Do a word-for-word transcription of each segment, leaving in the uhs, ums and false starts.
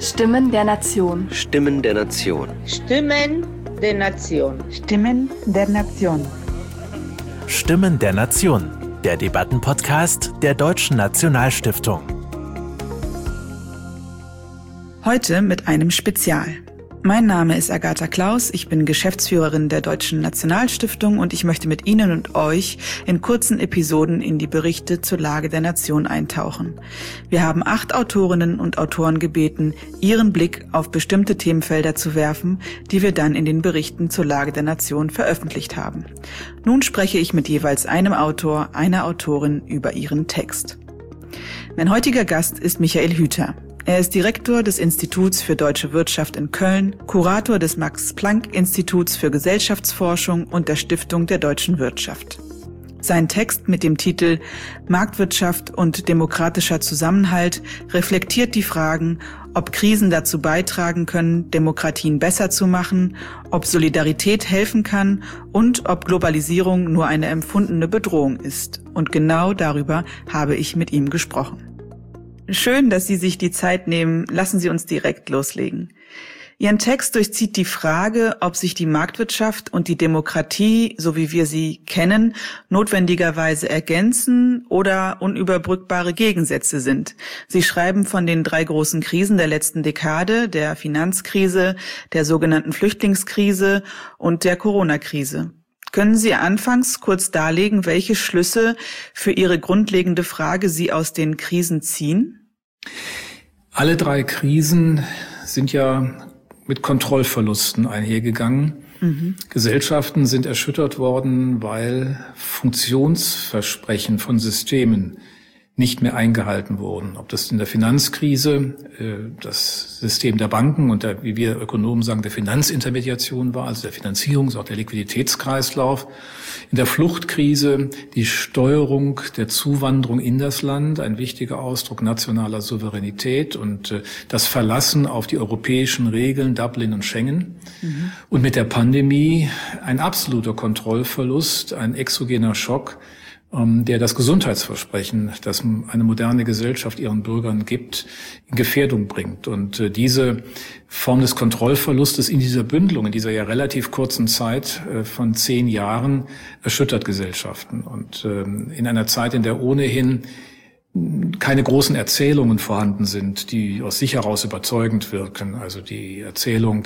Stimmen der Nation. Stimmen der Nation. Stimmen der Nation. Stimmen der Nation. Stimmen der Nation, der Debattenpodcast der Deutschen Nationalstiftung. Heute mit einem Spezial. Mein Name ist Agatha Klaus, ich bin Geschäftsführerin der Deutschen Nationalstiftung und ich möchte mit Ihnen und euch in kurzen Episoden in die Berichte zur Lage der Nation eintauchen. Wir haben acht Autorinnen und Autoren gebeten, ihren Blick auf bestimmte Themenfelder zu werfen, die wir dann in den Berichten zur Lage der Nation veröffentlicht haben. Nun spreche ich mit jeweils einem Autor, einer Autorin über ihren Text. Mein heutiger Gast ist Michael Hüter. Er ist Direktor des Instituts für Deutsche Wirtschaft in Köln, Kurator des Max-Planck-Instituts für Gesellschaftsforschung und der Stiftung der deutschen Wirtschaft. Sein Text mit dem Titel Marktwirtschaft und demokratischer Zusammenhalt reflektiert die Fragen, ob Krisen dazu beitragen können, Demokratien besser zu machen, ob Solidarität helfen kann und ob Globalisierung nur eine empfundene Bedrohung ist. Und genau darüber habe ich mit ihm gesprochen. Schön, dass Sie sich die Zeit nehmen. Lassen Sie uns direkt loslegen. Ihren Text durchzieht die Frage, ob sich die Marktwirtschaft und die Demokratie, so wie wir sie kennen, notwendigerweise ergänzen oder unüberbrückbare Gegensätze sind. Sie schreiben von den drei großen Krisen der letzten Dekade, der Finanzkrise, der sogenannten Flüchtlingskrise und der Corona-Krise. Können Sie anfangs kurz darlegen, welche Schlüsse für Ihre grundlegende Frage Sie aus den Krisen ziehen? Alle drei Krisen sind ja mit Kontrollverlusten einhergegangen. Mhm. Gesellschaften sind erschüttert worden, weil Funktionsversprechen von Systemen nicht mehr eingehalten wurden. Ob das in der Finanzkrise äh, das System der Banken und der, wie wir Ökonomen sagen, der Finanzintermediation war, also der Finanzierungs-, auch der Liquiditätskreislauf. In der Fluchtkrise die Steuerung der Zuwanderung in das Land, ein wichtiger Ausdruck nationaler Souveränität und äh, das Verlassen auf die europäischen Regeln, Dublin und Schengen. Mhm. Und mit der Pandemie ein absoluter Kontrollverlust, ein exogener Schock, der das Gesundheitsversprechen, das eine moderne Gesellschaft ihren Bürgern gibt, in Gefährdung bringt. Und diese Form des Kontrollverlustes in dieser Bündelung, in dieser ja relativ kurzen Zeit von zehn Jahren, erschüttert Gesellschaften. Und in einer Zeit, in der ohnehin keine großen Erzählungen vorhanden sind, die aus sich heraus überzeugend wirken, also die Erzählung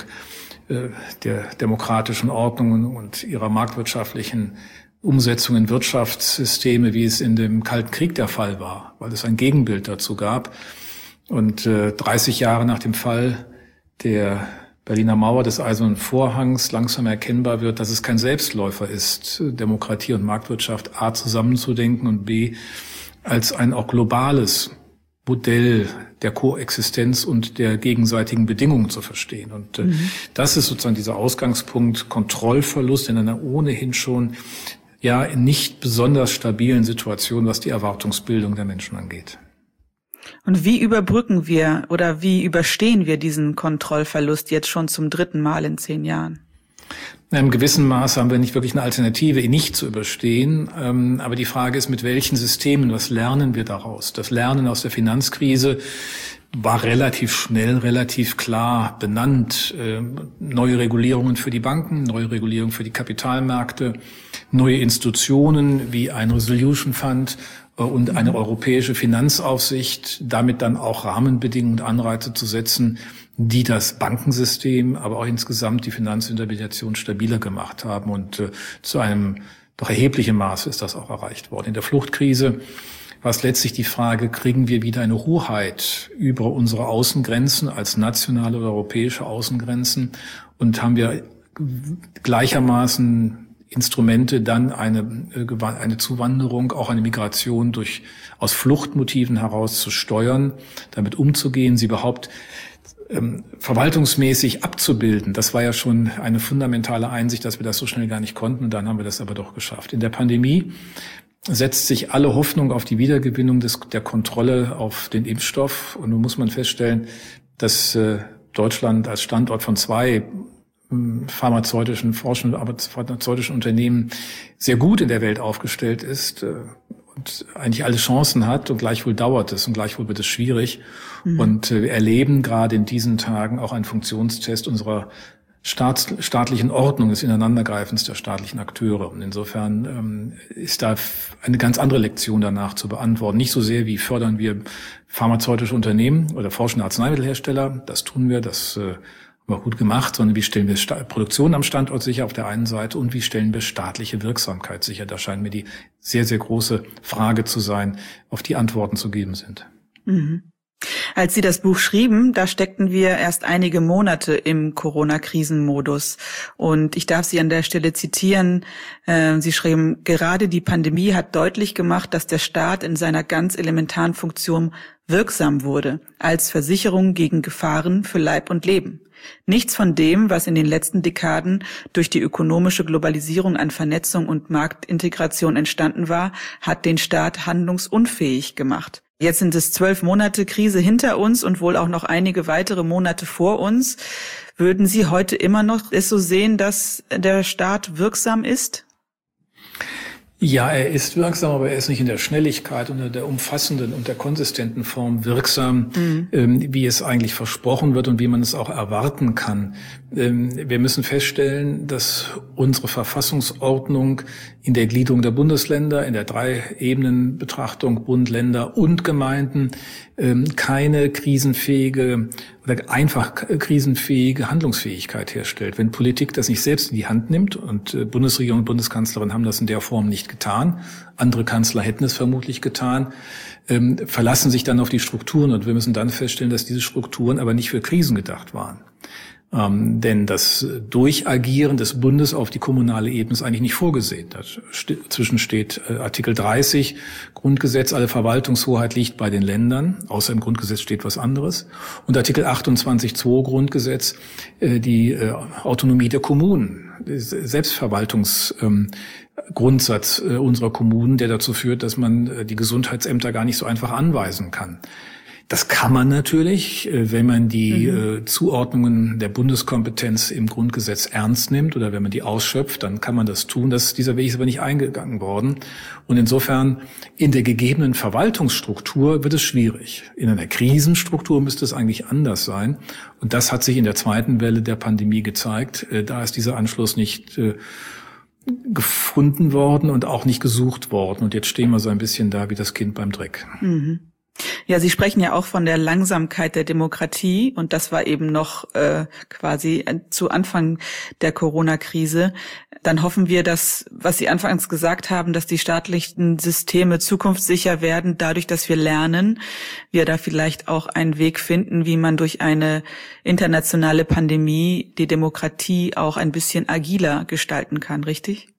der demokratischen Ordnungen und ihrer marktwirtschaftlichen Umsetzung in Wirtschaftssysteme, wie es in dem Kalten Krieg der Fall war, weil es ein Gegenbild dazu gab. Und äh, dreißig Jahre nach dem Fall der Berliner Mauer, des Eisernen Vorhangs, langsam erkennbar wird, dass es kein Selbstläufer ist, Demokratie und Marktwirtschaft A zusammenzudenken und B als ein auch globales Modell der Koexistenz und der gegenseitigen Bedingungen zu verstehen. Und äh, mhm. das ist sozusagen dieser Ausgangspunkt, Kontrollverlust in einer ohnehin schon ja nicht besonders stabilen Situation, was die Erwartungsbildung der Menschen angeht. Und wie überbrücken wir oder wie überstehen wir diesen Kontrollverlust jetzt schon zum dritten Mal in zehn Jahren? In einem gewissen Maß haben wir nicht wirklich eine Alternative, ihn nicht zu überstehen. Aber die Frage ist, mit welchen Systemen, was lernen wir daraus? Das Lernen aus der Finanzkrise war relativ schnell, relativ klar benannt. Neue Regulierungen für die Banken, neue Regulierungen für die Kapitalmärkte, neue Institutionen wie ein Resolution Fund und eine europäische Finanzaufsicht, damit dann auch Rahmenbedingungen und Anreize zu setzen, die das Bankensystem, aber auch insgesamt die Finanzintermediation stabiler gemacht haben. Und äh, zu einem doch erheblichen Maß ist das auch erreicht worden. In der Fluchtkrise war es letztlich die Frage, kriegen wir wieder eine Hoheit über unsere Außengrenzen als nationale oder europäische Außengrenzen und haben wir gleichermaßen Instrumente, dann eine, eine Zuwanderung, auch eine Migration durch, aus Fluchtmotiven heraus zu steuern, damit umzugehen, sie überhaupt ähm, verwaltungsmäßig abzubilden. Das war ja schon eine fundamentale Einsicht, dass wir das so schnell gar nicht konnten, und dann haben wir das aber doch geschafft. In der Pandemie setzt sich alle Hoffnung auf die Wiedergewinnung des, der Kontrolle auf den Impfstoff. Und nun muss man feststellen, dass äh, Deutschland als Standort von zwei pharmazeutischen Forschung, aber pharmazeutischen Unternehmen sehr gut in der Welt aufgestellt ist. und eigentlich alle Chancen hat und gleichwohl dauert es und gleichwohl wird es schwierig. Mhm. Und wir erleben gerade in diesen Tagen auch einen Funktionstest unserer Staats, staatlichen Ordnung, des Ineinandergreifens der staatlichen Akteure. Und insofern ähm, ist da eine ganz andere Lektion danach zu beantworten. Nicht so sehr, wie fördern wir pharmazeutische Unternehmen oder forschende Arzneimittelhersteller. Das tun wir, das äh, haben wir gut gemacht, sondern wie stellen wir Sta- Produktion am Standort sicher auf der einen Seite und wie stellen wir staatliche Wirksamkeit sicher. Da scheint mir die sehr, sehr große Frage zu sein, auf die Antworten zu geben sind. Mhm. Als Sie das Buch schrieben, da steckten wir erst einige Monate im Corona-Krisenmodus. Und ich darf Sie an der Stelle zitieren. Äh, Sie schrieben, gerade die Pandemie hat deutlich gemacht, dass der Staat in seiner ganz elementaren Funktion wirksam wurde, als Versicherung gegen Gefahren für Leib und Leben. Nichts von dem, was in den letzten Dekaden durch die ökonomische Globalisierung an Vernetzung und Marktintegration entstanden war, hat den Staat handlungsunfähig gemacht. Jetzt sind es zwölf Monate Krise hinter uns und wohl auch noch einige weitere Monate vor uns. Würden Sie heute immer noch es so sehen, dass der Staat wirksam ist? Ja, er ist wirksam, aber er ist nicht in der Schnelligkeit und in der umfassenden und der konsistenten Form wirksam, mhm. ähm, wie es eigentlich versprochen wird und wie man es auch erwarten kann. Ähm, wir müssen feststellen, dass unsere Verfassungsordnung in der Gliederung der Bundesländer, in der Drei-Ebenen-Betrachtung Bund, Länder und Gemeinden ähm, keine krisenfähige oder einfach krisenfähige Handlungsfähigkeit herstellt. Wenn Politik das nicht selbst in die Hand nimmt, und äh, Bundesregierung und Bundeskanzlerin haben das in der Form nicht getan, andere Kanzler hätten es vermutlich getan, ähm, verlassen sich dann auf die Strukturen und wir müssen dann feststellen, dass diese Strukturen aber nicht für Krisen gedacht waren. Ähm, denn das Durchagieren des Bundes auf die kommunale Ebene ist eigentlich nicht vorgesehen. Dazwischen steht äh, Artikel dreißig Grundgesetz, alle Verwaltungshoheit liegt bei den Ländern, außer im Grundgesetz steht was anderes. Und Artikel achtundzwanzig Absatz zwei Grundgesetz, äh, die äh, Autonomie der Kommunen, Selbstverwaltungsgrundsatz ähm, äh, unserer Kommunen, der dazu führt, dass man äh, die Gesundheitsämter gar nicht so einfach anweisen kann. Das kann man natürlich, wenn man die mhm. Zuordnungen der Bundeskompetenz im Grundgesetz ernst nimmt oder wenn man die ausschöpft, dann kann man das tun. Das, dieser Weg ist aber nicht eingegangen worden. Und insofern in der gegebenen Verwaltungsstruktur wird es schwierig. In einer Krisenstruktur müsste es eigentlich anders sein. Und das hat sich in der zweiten Welle der Pandemie gezeigt. Da ist dieser Anschluss nicht gefunden worden und auch nicht gesucht worden. Und jetzt stehen wir so ein bisschen da wie das Kind beim Dreck. Mhm. Ja, Sie sprechen ja auch von der Langsamkeit der Demokratie und das war eben noch äh, quasi zu Anfang der Corona-Krise. Dann hoffen wir, dass, was Sie anfangs gesagt haben, dass die staatlichen Systeme zukunftssicher werden, dadurch, dass wir lernen, wir da vielleicht auch einen Weg finden, wie man durch eine internationale Pandemie die Demokratie auch ein bisschen agiler gestalten kann, richtig?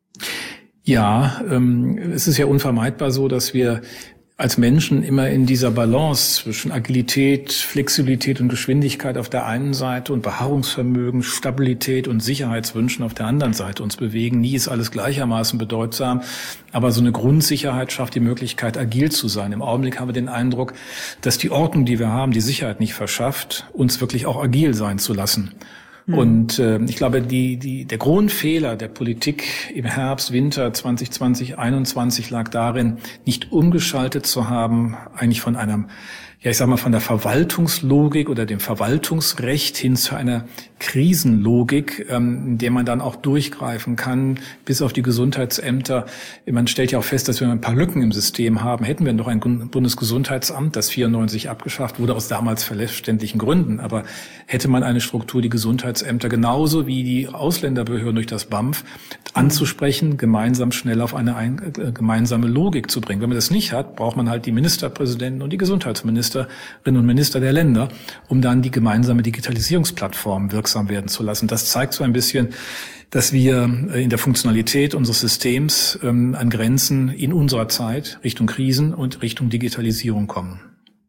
Ja, ähm, es ist ja unvermeidbar so, dass wir als Menschen immer in dieser Balance zwischen Agilität, Flexibilität und Geschwindigkeit auf der einen Seite und Beharrungsvermögen, Stabilität und Sicherheitswünschen auf der anderen Seite uns bewegen. Nie ist alles gleichermaßen bedeutsam, aber so eine Grundsicherheit schafft die Möglichkeit, agil zu sein. Im Augenblick haben wir den Eindruck, dass die Ordnung, die wir haben, die Sicherheit nicht verschafft, uns wirklich auch agil sein zu lassen. Und äh, ich glaube, die, die, der Grundfehler der Politik im Herbst, Winter zwanzig zwanzig, einundzwanzig lag darin, nicht umgeschaltet zu haben, eigentlich von einem, ja ich sag mal, von der Verwaltungslogik oder dem Verwaltungsrecht hin zu einer Krisenlogik, ähm, in der man dann auch durchgreifen kann, bis auf die Gesundheitsämter. Man stellt ja auch fest, dass wir ein paar Lücken im System haben. Hätten wir noch ein Bundesgesundheitsamt, das vierundneunzig abgeschafft wurde, aus damals verständlichen Gründen. Aber hätte man eine Struktur, die Gesundheitsämter genauso wie die Ausländerbehörden durch das B A M F anzusprechen, gemeinsam schnell auf eine ein, äh, gemeinsame Logik zu bringen. Wenn man das nicht hat, braucht man halt die Ministerpräsidenten und die Gesundheitsministerinnen und Minister der Länder, um dann die gemeinsame Digitalisierungsplattform wirksam werden zu lassen. Das zeigt so ein bisschen, dass wir in der Funktionalität unseres Systems ähm, an Grenzen in unserer Zeit Richtung Krisen und Richtung Digitalisierung kommen.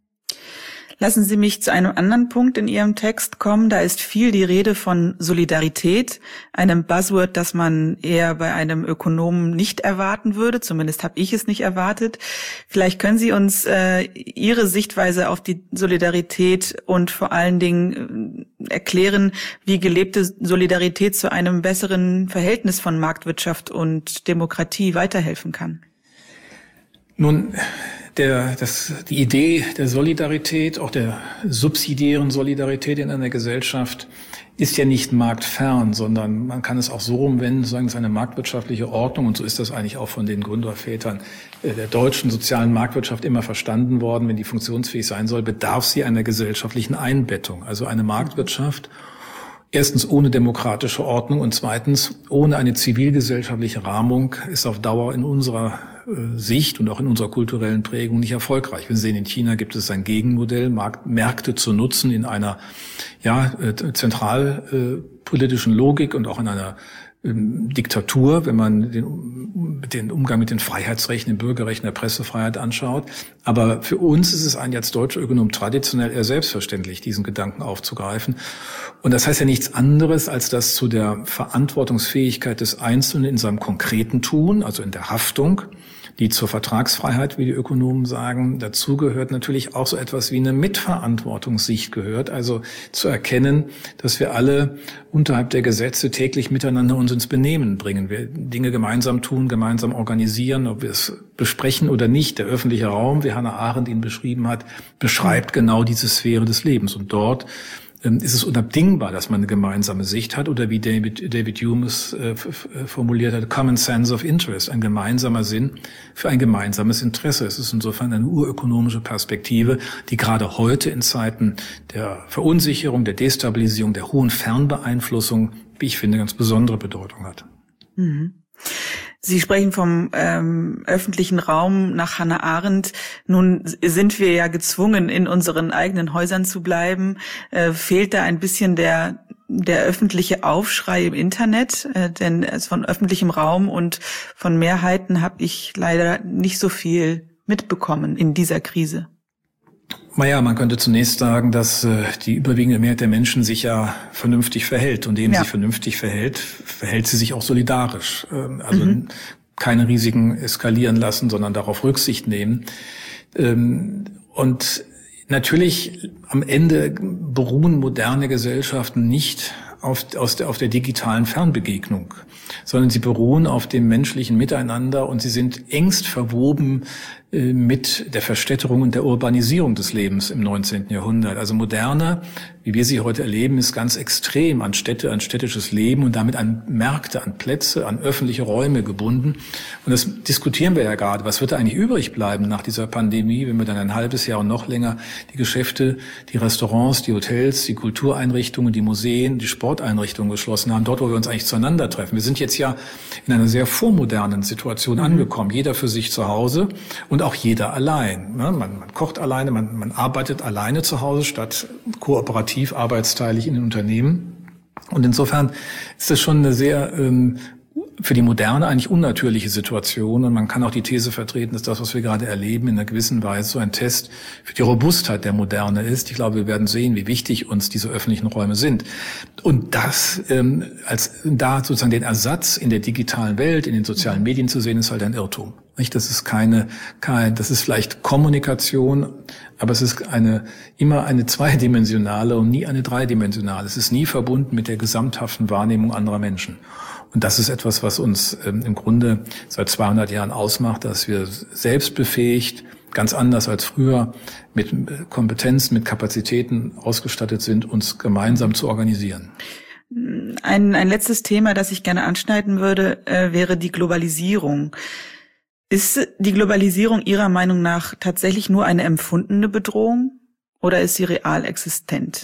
Lassen Sie mich zu einem anderen Punkt in Ihrem Text kommen. Da ist viel die Rede von Solidarität, einem Buzzword, das man eher bei einem Ökonomen nicht erwarten würde. Zumindest habe ich es nicht erwartet. Vielleicht können Sie uns äh, Ihre Sichtweise auf die Solidarität und vor allen Dingen äh, erklären, wie gelebte Solidarität zu einem besseren Verhältnis von Marktwirtschaft und Demokratie weiterhelfen kann. Nun, der, das, die Idee der Solidarität, auch der subsidiären Solidarität in einer Gesellschaft, ist ja nicht marktfern, sondern man kann es auch so umwenden, sagen, es ist eine marktwirtschaftliche Ordnung, und so ist das eigentlich auch von den Gründervätern der deutschen sozialen Marktwirtschaft immer verstanden worden. Wenn die funktionsfähig sein soll, bedarf sie einer gesellschaftlichen Einbettung. Also eine Marktwirtschaft, erstens ohne demokratische Ordnung und zweitens ohne eine zivilgesellschaftliche Rahmung, ist auf Dauer in unserer äh, Sicht und auch in unserer kulturellen Prägung nicht erfolgreich. Wir sehen, in China gibt es ein Gegenmodell, Markt, Märkte zu nutzen in einer ja äh, zentralpolitischen äh, Logik und auch in einer ähm, Diktatur, wenn man den, den Umgang mit den Freiheitsrechten, den Bürgerrechten, der Pressefreiheit anschaut. Aber für uns ist es eigentlich als deutsche Ökonom traditionell eher selbstverständlich, diesen Gedanken aufzugreifen. Und das heißt ja nichts anderes, als dass zu der Verantwortungsfähigkeit des Einzelnen in seinem konkreten Tun, also in der Haftung, die zur Vertragsfreiheit, wie die Ökonomen sagen, dazugehört, natürlich auch so etwas wie eine Mitverantwortungssicht gehört. Also zu erkennen, dass wir alle unterhalb der Gesetze täglich miteinander uns ins Benehmen bringen. Wir Dinge gemeinsam tun, gemeinsam organisieren, ob wir es besprechen oder nicht. Der öffentliche Raum, wie Hannah Arendt ihn beschrieben hat, beschreibt genau diese Sphäre des Lebens. Und dort ist es unabdingbar, dass man eine gemeinsame Sicht hat, oder wie David, David Hume es äh, formuliert hat, Common Sense of Interest, ein gemeinsamer Sinn für ein gemeinsames Interesse. Es ist insofern eine urökonomische Perspektive, die gerade heute in Zeiten der Verunsicherung, der Destabilisierung, der hohen Fernbeeinflussung, wie ich finde, ganz besondere Bedeutung hat. Mhm. Sie sprechen vom ähm, öffentlichen Raum nach Hannah Arendt. Nun sind wir ja gezwungen, in unseren eigenen Häusern zu bleiben. Äh, fehlt da ein bisschen der der öffentliche Aufschrei im Internet? Äh, denn von öffentlichem Raum und von Mehrheiten habe ich leider nicht so viel mitbekommen in dieser Krise. Naja, man könnte zunächst sagen, dass äh, die überwiegende Mehrheit der Menschen sich ja vernünftig verhält. Und indem ja. sie sich vernünftig verhält, verhält sie sich auch solidarisch. Ähm, also mhm. keine Risiken eskalieren lassen, sondern darauf Rücksicht nehmen. Ähm, und natürlich am Ende beruhen moderne Gesellschaften nicht auf, aus der, auf der digitalen Fernbegegnung, sondern sie beruhen auf dem menschlichen Miteinander, und sie sind engst verwoben äh, mit der Verstädterung und der Urbanisierung des Lebens im neunzehnten Jahrhundert. Also moderne, wie wir sie heute erleben, ist ganz extrem an Städte, an städtisches Leben und damit an Märkte, an Plätze, an öffentliche Räume gebunden. Und das diskutieren wir ja gerade. Was wird da eigentlich übrig bleiben nach dieser Pandemie, wenn wir dann ein halbes Jahr und noch länger die Geschäfte, die Restaurants, die Hotels, die Kultureinrichtungen, die Museen, die Sporteinrichtungen geschlossen haben, dort, wo wir uns eigentlich zueinander treffen. Wir sind jetzt ja in einer sehr vormodernen Situation mhm. angekommen. Jeder für sich zu Hause und auch jeder allein. Man, man kocht alleine, man, man arbeitet alleine zu Hause statt kooperativ, arbeitsteilig in den Unternehmen. Und insofern ist das schon eine sehr ähm, für die Moderne eigentlich unnatürliche Situation. Und man kann auch die These vertreten, dass das, was wir gerade erleben, in einer gewissen Weise so ein Test für die Robustheit der Moderne ist. Ich glaube, wir werden sehen, wie wichtig uns diese öffentlichen Räume sind. Und das ähm, als da sozusagen den Ersatz in der digitalen Welt, in den sozialen Medien zu sehen, ist halt ein Irrtum. Nicht? Das ist keine, kein, das ist vielleicht Kommunikation, aber es ist eine immer eine zweidimensionale und nie eine dreidimensionale. Es ist nie verbunden mit der gesamthaften Wahrnehmung anderer Menschen. Und das ist etwas, was uns ähm, im Grunde seit zweihundert Jahren ausmacht, dass wir selbstbefähigt, ganz anders als früher, mit Kompetenzen, mit Kapazitäten ausgestattet sind, uns gemeinsam zu organisieren. Ein, ein letztes Thema, das ich gerne anschneiden würde, äh, wäre die Globalisierung. Ist die Globalisierung Ihrer Meinung nach tatsächlich nur eine empfundene Bedrohung oder ist sie real existent?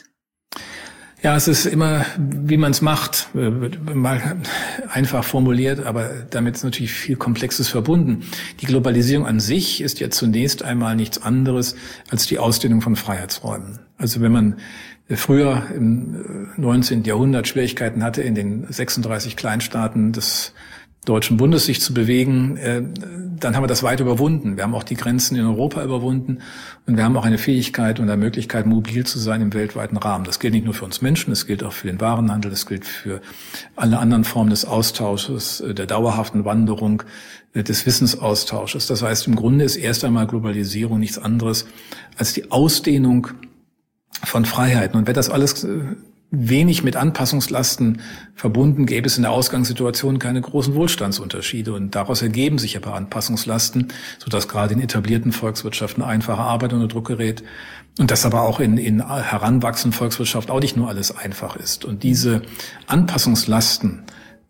Ja, es ist immer, wie man es macht, mal einfach formuliert, aber damit ist natürlich viel Komplexes verbunden. Die Globalisierung an sich ist ja zunächst einmal nichts anderes als die Ausdehnung von Freiheitsräumen. Also wenn man früher im neunzehnten Jahrhundert Schwierigkeiten hatte, in den sechsunddreißig Kleinstaaten des Deutschen Bundes sich zu bewegen, äh, dann haben wir das weit überwunden. Wir haben auch die Grenzen in Europa überwunden und wir haben auch eine Fähigkeit und eine Möglichkeit, mobil zu sein im weltweiten Rahmen. Das gilt nicht nur für uns Menschen, das gilt auch für den Warenhandel, das gilt für alle anderen Formen des Austausches, der dauerhaften Wanderung, des Wissensaustausches. Das heißt, im Grunde ist erst einmal Globalisierung nichts anderes als die Ausdehnung von Freiheiten. Und wer das alles wenig mit Anpassungslasten verbunden, gäbe es in der Ausgangssituation keine großen Wohlstandsunterschiede. Und daraus ergeben sich aber Anpassungslasten, sodass gerade in etablierten Volkswirtschaften einfache Arbeit unter Druck gerät. Und dass aber auch in, in heranwachsenden Volkswirtschaft auch nicht nur alles einfach ist. Und diese Anpassungslasten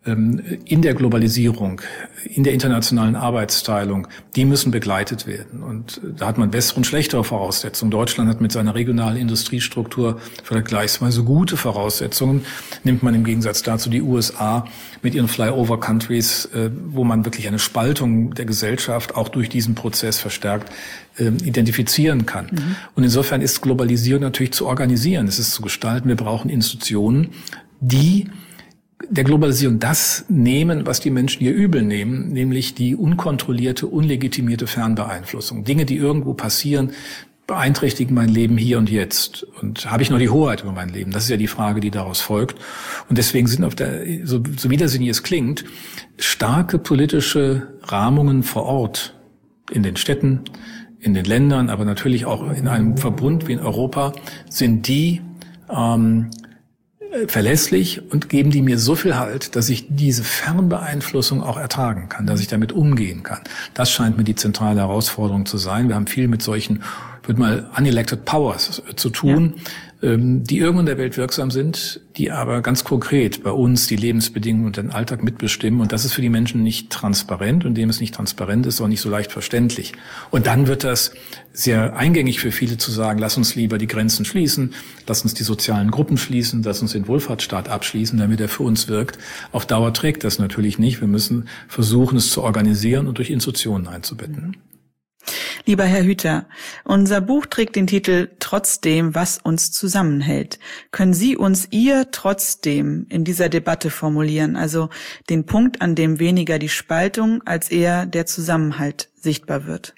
in der Globalisierung, in der internationalen Arbeitsteilung, die müssen begleitet werden. Und da hat man bessere und schlechtere Voraussetzungen. Deutschland hat mit seiner regionalen Industriestruktur vergleichsweise gute Voraussetzungen. Nimmt man im Gegensatz dazu die U S A mit ihren Flyover-Countries, wo man wirklich eine Spaltung der Gesellschaft auch durch diesen Prozess verstärkt identifizieren kann. Mhm. Und insofern ist Globalisierung natürlich zu organisieren, es ist zu gestalten. Wir brauchen Institutionen, die der Globalisierung das nehmen, was die Menschen hier übel nehmen, nämlich die unkontrollierte, unlegitimierte Fernbeeinflussung. Dinge, die irgendwo passieren, beeinträchtigen mein Leben hier und jetzt. Und habe ich noch die Hoheit über mein Leben? Das ist ja die Frage, die daraus folgt. Und deswegen sind auf der, so, so widersinnig es klingt, starke politische Rahmungen vor Ort, in den Städten, in den Ländern, aber natürlich auch in einem Verbund wie in Europa, sind die ähm, verlässlich und geben die mir so viel Halt, dass ich diese Fernbeeinflussung auch ertragen kann, dass ich damit umgehen kann. Das scheint mir die zentrale Herausforderung zu sein. Wir haben viel mit solchen, ich würde mal, unelected powers zu tun, ja, die irgendwo in der Welt wirksam sind, die aber ganz konkret bei uns die Lebensbedingungen und den Alltag mitbestimmen. Und das ist für die Menschen nicht transparent. Und indem es nicht transparent ist, auch nicht so leicht verständlich. Und dann wird das sehr eingängig für viele zu sagen, lass uns lieber die Grenzen schließen, lass uns die sozialen Gruppen schließen, lass uns den Wohlfahrtsstaat abschließen, damit er für uns wirkt. Auf Dauer trägt das natürlich nicht. Wir müssen versuchen, es zu organisieren und durch Institutionen einzubetten. Lieber Herr Hüter, unser Buch trägt den Titel Trotzdem, was uns zusammenhält. Können Sie uns Ihr Trotzdem in dieser Debatte formulieren, also den Punkt, an dem weniger die Spaltung als eher der Zusammenhalt sichtbar wird?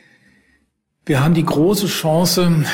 Wir haben die große Chance,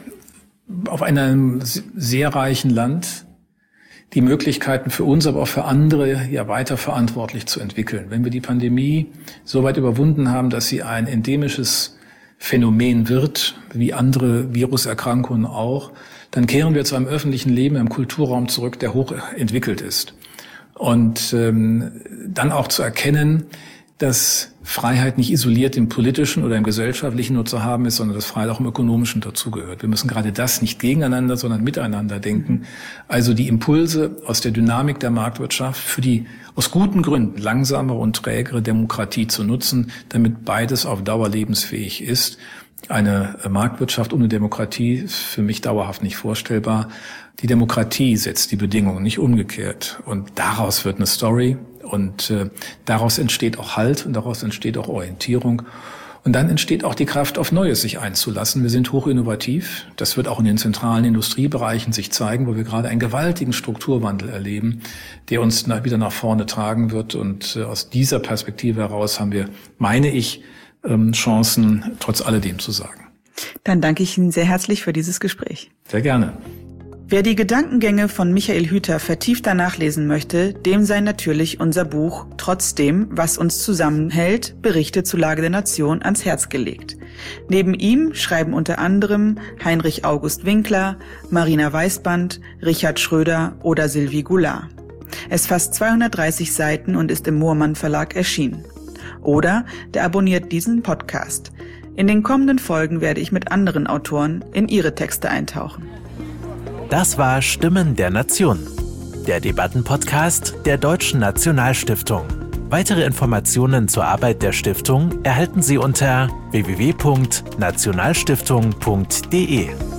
auf einem sehr reichen Land die Möglichkeiten für uns, aber auch für andere ja weiter verantwortlich zu entwickeln. Wenn wir die Pandemie so weit überwunden haben, dass sie ein endemisches Phänomen wird, wie andere Viruserkrankungen auch, dann kehren wir zu einem öffentlichen Leben, einem Kulturraum zurück, der hochentwickelt ist. Und ähm, dann auch zu erkennen, dass Freiheit nicht isoliert im politischen oder im gesellschaftlichen nur zu haben ist, sondern dass Freiheit auch im ökonomischen dazugehört. Wir müssen gerade das nicht gegeneinander, sondern miteinander denken. Also die Impulse aus der Dynamik der Marktwirtschaft für die aus guten Gründen langsamere und trägere Demokratie zu nutzen, damit beides auf Dauer lebensfähig ist. Eine Marktwirtschaft ohne Demokratie ist für mich dauerhaft nicht vorstellbar. Die Demokratie setzt die Bedingungen, nicht umgekehrt. Und daraus wird eine Story und äh, daraus entsteht auch Halt und daraus entsteht auch Orientierung. Und dann entsteht auch die Kraft, auf Neues sich einzulassen. Wir sind hochinnovativ. Das wird auch in den zentralen Industriebereichen sich zeigen, wo wir gerade einen gewaltigen Strukturwandel erleben, der uns wieder nach vorne tragen wird. Und äh, aus dieser Perspektive heraus haben wir, meine ich, ähm, Chancen, trotz alledem zu sagen. Dann danke ich Ihnen sehr herzlich für dieses Gespräch. Sehr gerne. Wer die Gedankengänge von Michael Hüter vertiefter nachlesen möchte, dem sei natürlich unser Buch Trotzdem, was uns zusammenhält, Berichte zur Lage der Nation ans Herz gelegt. Neben ihm schreiben unter anderem Heinrich August Winkler, Marina Weißband, Richard Schröder oder Sylvie Goulart. Es fasst zweihundertdreißig Seiten und ist im Moormann Verlag erschienen. Oder der abonniert diesen Podcast. In den kommenden Folgen werde ich mit anderen Autoren in ihre Texte eintauchen. Das war Stimmen der Nation, der Debattenpodcast der Deutschen Nationalstiftung. Weitere Informationen zur Arbeit der Stiftung erhalten Sie unter w w w punkt nationalstiftung punkt d e.